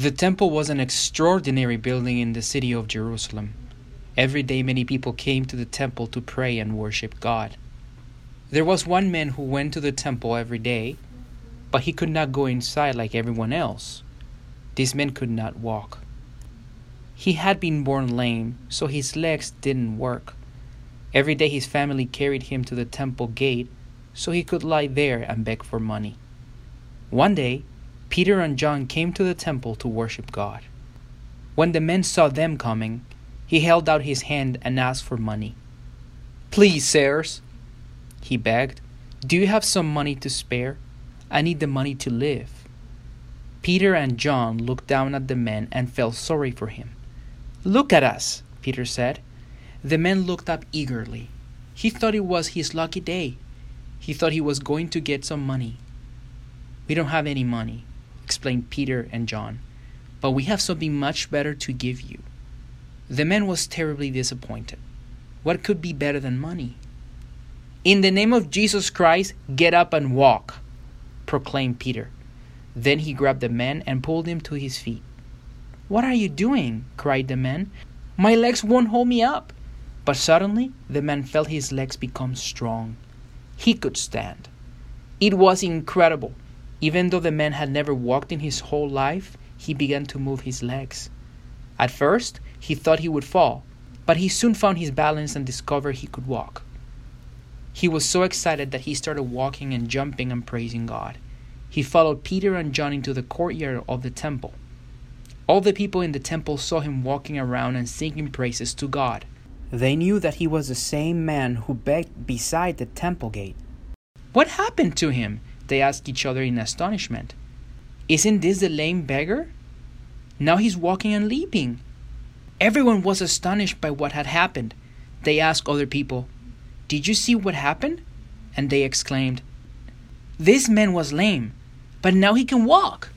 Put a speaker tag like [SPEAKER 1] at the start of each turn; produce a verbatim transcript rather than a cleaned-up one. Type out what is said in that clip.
[SPEAKER 1] The temple was an extraordinary building in the city of Jerusalem. Every day many people came to the temple to pray and worship God. There was one man who went to the temple every day, but he could not go inside like everyone else. This man could not walk. He had been born lame, so his legs didn't work. Every day his family carried him to the temple gate so he could lie there and beg for money. One day, Peter and John came to the temple to worship God. When the man saw them coming, he held out his hand and asked for money. "Please, sirs," he begged, "do you have some money to spare? I need the money to live." Peter and John looked down at the man and felt sorry for him. "Look at us," Peter said. The man looked up eagerly. He thought it was his lucky day. He thought he was going to get some money. "We don't have any money," explained Peter and John, "but we have something much better to give you." The man was terribly disappointed. What could be better than money? "In the name of Jesus Christ, get up and walk," proclaimed Peter. Then he grabbed the man and pulled him to his feet. "What are you doing?" cried the man. "My legs won't hold me up." But suddenly the man felt his legs become strong. He could stand. It was incredible. Even though the man had never walked in his whole life, he began to move his legs. At first, he thought he would fall, but he soon found his balance and discovered he could walk. He was so excited that he started walking and jumping and praising God. He followed Peter and John into the courtyard of the temple. All the people in the temple saw him walking around and singing praises to God. They knew that he was the same man who begged beside the temple gate. "What happened to him?" they asked each other in astonishment. "Isn't this the lame beggar? Now he's walking and leaping." Everyone was astonished by what had happened. They asked other people, "Did you see what happened?" And they exclaimed, "This man was lame, but now he can walk."